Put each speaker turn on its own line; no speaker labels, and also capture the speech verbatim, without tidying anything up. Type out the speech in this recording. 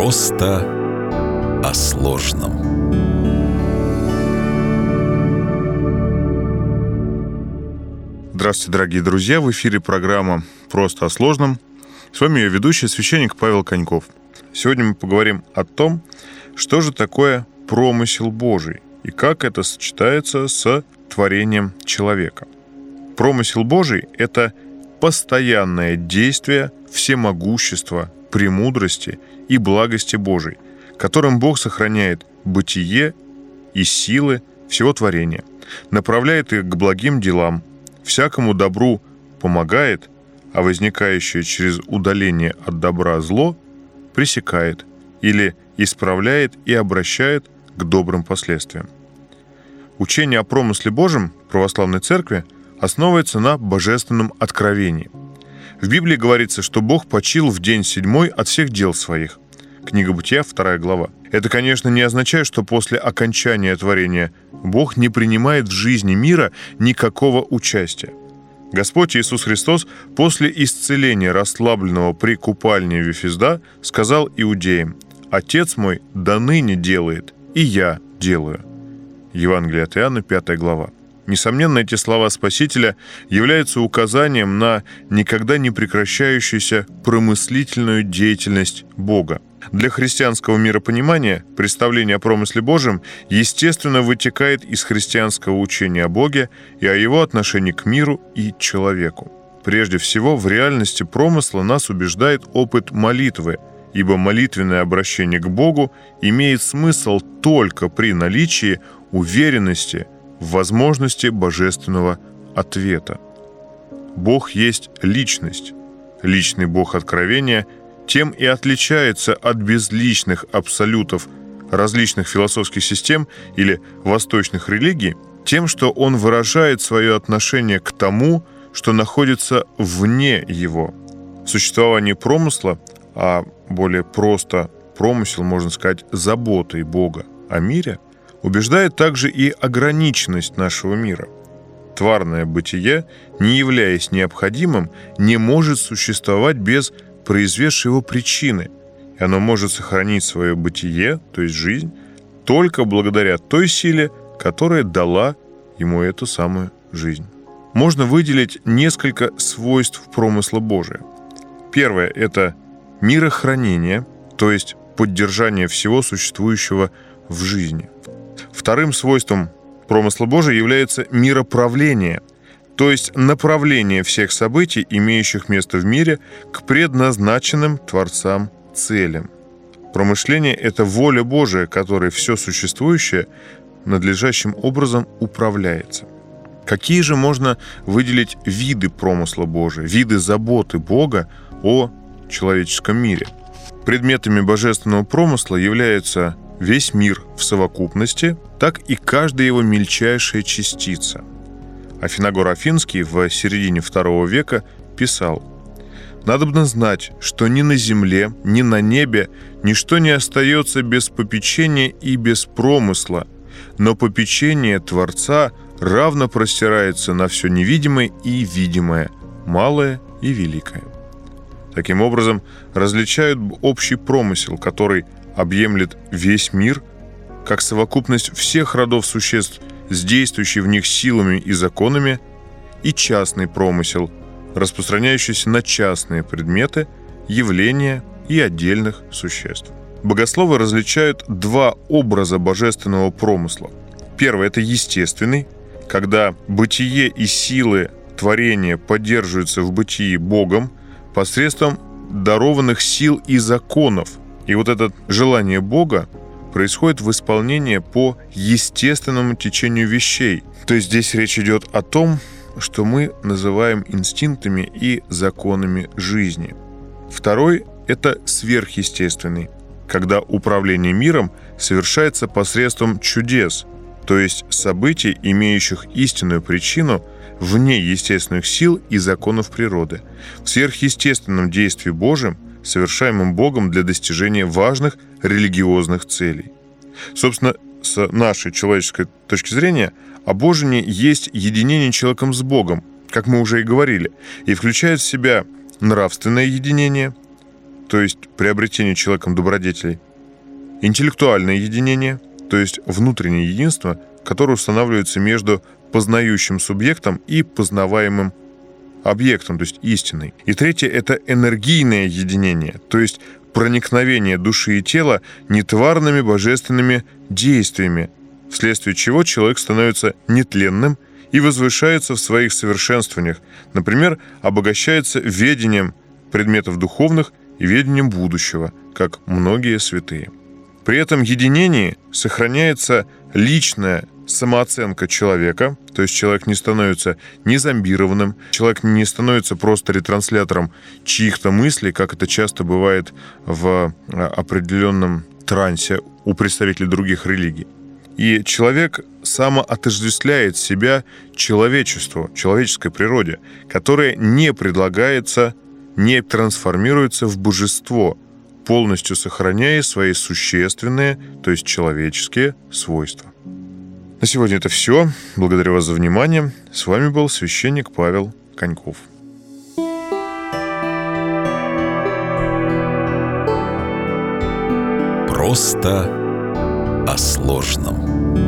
Просто о сложном.
Здравствуйте, дорогие друзья! В эфире программа «Просто о сложном». С вами ее ведущий, священник Павел Коньков. Сегодня мы поговорим о том, что же такое промысел Божий и как это сочетается с творением человека. Промысел Божий – это постоянное действие всемогущества, премудрости и благости Божией, которым Бог сохраняет бытие и силы всего творения, направляет их к благим делам, всякому добру помогает, а возникающее через удаление от добра зло пресекает или исправляет и обращает к добрым последствиям. Учение о промысле Божьем православной церкви основывается на божественном откровении. В Библии говорится, что Бог почил в день седьмой от всех дел своих. Книга Бытия, вторая глава. Это, конечно, не означает, что после окончания творения Бог не принимает в жизни мира никакого участия. Господь Иисус Христос после исцеления расслабленного при купальне Вифезда сказал иудеям: «Отец мой доныне делает, и я делаю». Евангелие от Иоанна, пятая глава. Несомненно, эти слова Спасителя являются указанием на никогда не прекращающуюся промыслительную деятельность Бога. Для христианского миропонимания представление о промысле Божьем естественно вытекает из христианского учения о Боге и о его отношении к миру и человеку. Прежде всего, в реальности промысла нас убеждает опыт молитвы, ибо молитвенное обращение к Богу имеет смысл только при наличии уверенности в возможности божественного ответа. Бог есть личность. Личный Бог откровения тем и отличается от безличных абсолютов различных философских систем или восточных религий тем, что Он выражает свое отношение к тому, что находится вне Его. Существование промысла, а более просто промысел, можно сказать, заботой Бога о мире, убеждает также и ограниченность нашего мира. Тварное бытие, не являясь необходимым, не может существовать без произведшей его причины, и оно может сохранить свое бытие, то есть жизнь, только благодаря той силе, которая дала ему эту самую жизнь. Можно выделить несколько свойств промысла Божия. Первое – это мирохранение, то есть поддержание всего существующего в жизни. Вторым свойством промысла Божия является мироправление, то есть направление всех событий, имеющих место в мире, к предназначенным Творцам целям. Промышление – это воля Божия, которой все существующее надлежащим образом управляется. Какие же можно выделить виды промысла Божия, виды заботы Бога о человеческом мире? Предметами божественного промысла являются весь мир в совокупности, так и каждая его мельчайшая частица. Афиногор Афинский в середине второго века писал: «Надобно знать, что ни на земле, ни на небе ничто не остается без попечения и без промысла, но попечение Творца равно простирается на все невидимое и видимое, малое и великое». Таким образом, различают общий промысел, который объемлет весь мир, как совокупность всех родов существ с действующей в них силами и законами, и частный промысел, распространяющийся на частные предметы, явления и отдельных существ. Богословы различают два образа божественного промысла. Первый – это естественный, когда бытие и силы творения поддерживаются в бытии Богом посредством дарованных сил и законов. И вот это желание Бога происходит в исполнении по естественному течению вещей. То есть здесь речь идет о том, что мы называем инстинктами и законами жизни. Второй – это сверхъестественный, когда управление миром совершается посредством чудес, то есть событий, имеющих истинную причину вне естественных сил и законов природы, в сверхъестественном действии Божьем, совершаемым Богом для достижения важных религиозных целей. Собственно, с нашей человеческой точки зрения, обожение есть единение человеком с Богом, как мы уже и говорили, и включает в себя нравственное единение, то есть приобретение человеком добродетелей, интеллектуальное единение, то есть внутреннее единство, которое устанавливается между познающим субъектом и познаваемым объектом, то есть истиной. И третье – это энергийное единение, то есть проникновение души и тела нетварными божественными действиями, вследствие чего человек становится нетленным и возвышается в своих совершенствованиях, например, обогащается ведением предметов духовных и ведением будущего, как многие святые. При этом единении сохраняется личная самооценка человека, то есть человек не становится ни зомбированным, человек не становится просто ретранслятором чьих-то мыслей, как это часто бывает в определенном трансе у представителей других религий. И человек самоотождествляет себя человечеству, человеческой природе, которая не предлагается, не трансформируется в божество, полностью сохраняя свои существенные, то есть человеческие свойства. На сегодня это все. Благодарю вас за внимание. С вами был священник Павел Коньков.
Просто о сложном.